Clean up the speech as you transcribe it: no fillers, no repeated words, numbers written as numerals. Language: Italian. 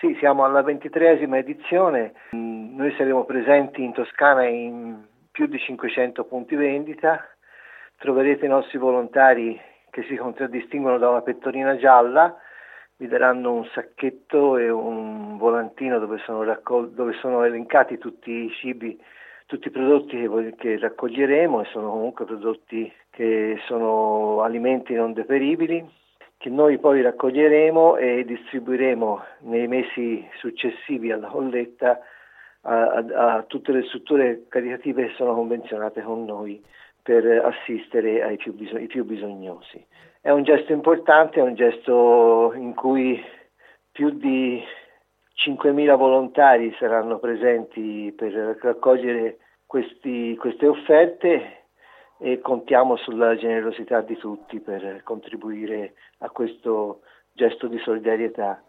Sì, siamo alla 23esima edizione, noi saremo presenti in Toscana in più di 500 punti vendita, troverete i nostri volontari che si contraddistinguono da una pettorina gialla, vi daranno un sacchetto e un volantino dove sono elencati tutti i cibi, tutti i prodotti che raccoglieremo, e sono comunque prodotti che sono alimenti non deperibili, che noi poi raccoglieremo e distribuiremo nei mesi successivi alla colletta a tutte le strutture caritative che sono convenzionate con noi per assistere i più bisognosi. È un gesto importante, è un gesto in cui più di 5.000 volontari saranno presenti per raccogliere queste offerte, e contiamo sulla generosità di tutti per contribuire a questo gesto di solidarietà.